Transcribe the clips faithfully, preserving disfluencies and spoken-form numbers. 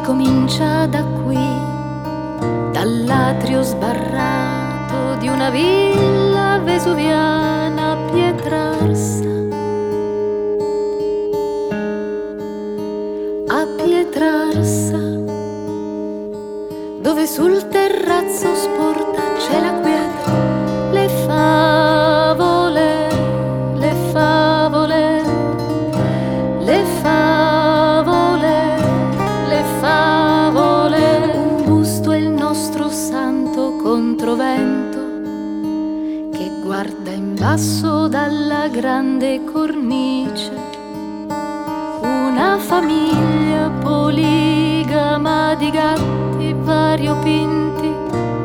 comincia da qui, dall'atrio sbarrato di una villa vesuviana a Pietrarsa. A Pietrarsa, dove sul terrazzo sporta c'è la quiete, le favole, le favole, le favole, le favole. Un busto è il nostro santo controvento che guarda in basso dalla grande cornice. Una famiglia poligama di gatti variopinti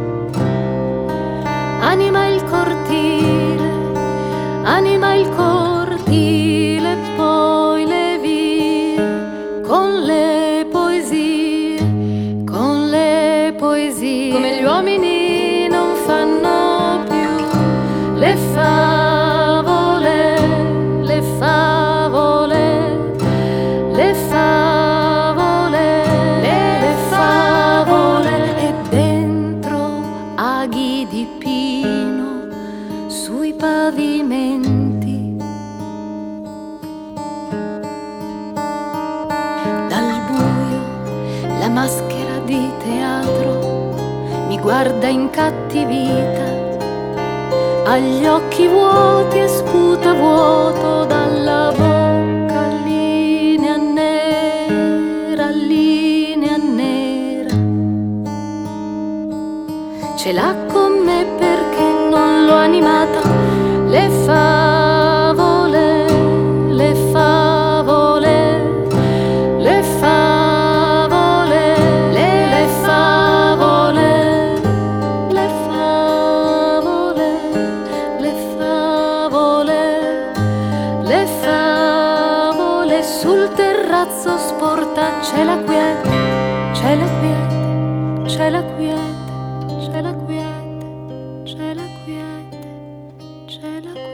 anima il cortile, anima il cortile, poi le vie con le poesie, con le poesie. Come gli uomini non fanno più le favole, le favole, le favole, le favole. E dentro aghi di pino sui pavimenti, dal buio la maschera di teatro mi guarda incattivita, agli occhi vuoti e sputa vuoto dalla bocca, linea nera, linea nera. Ce l'ha con me perché non l'ho animata. Le favole, le favole, le favole, le, le favole, le favole, le favole, le favole. Sul terrazzo sporta c'è la quiete, c'è la quiete, c'è la quiete, c'è la quiete, c'è la quiete, c'è la quiete.